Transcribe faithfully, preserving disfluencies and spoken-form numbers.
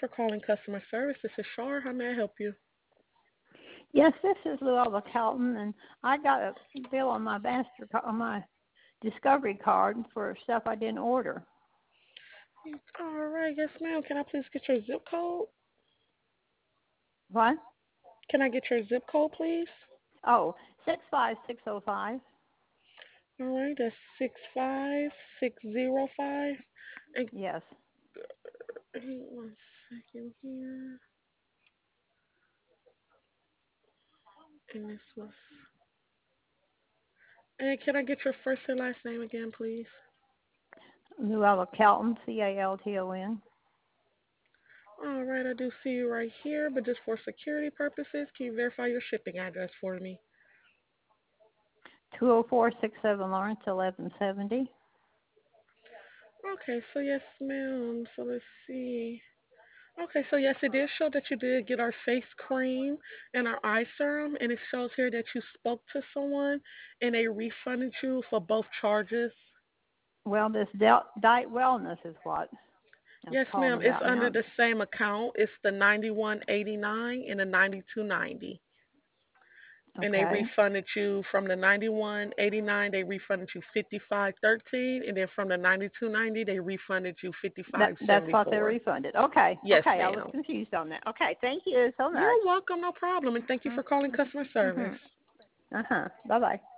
for calling customer service. This is Shar. How may I help you? Yes, this is Luella Calton, and I got a bill on my master on my Discovery card for stuff I didn't order. All right, yes, ma'am. Can I please get your zip code? What? Can I get your zip code, please? Oh, six five six zero five. All right, that's six five six zero five. And Yes. one second here. And this was. And can I get your first and last name again, please? Luella Calton, C A L T O N. All right, I do see you right here, but just for security purposes, can you verify your shipping address for me? two oh four six seven Lawrence, eleven seventy. Okay, so yes, ma'am. So let's see. Okay, so yes, it did show that you did get our face cream and our eye serum, and it shows here that you spoke to someone and they refunded you for both charges. Well, this Del- Diet Wellness is what I'm Yes, calling ma'am. It's about under now. the same account. It's the ninety-one eighty-nine and the ninety-two ninety. And they Okay. refunded you from the ninety-one eighty-nine. They refunded you fifty-five thirteen, and then from the ninety-two ninety, they refunded you That fifty-five that's what they seventy-four. refunded. Okay. Yes, Okay, I was ma'am. confused on that. Okay, thank you so much. You're welcome. No problem. And thank you for calling customer service. Mhm. Uh huh. Bye bye.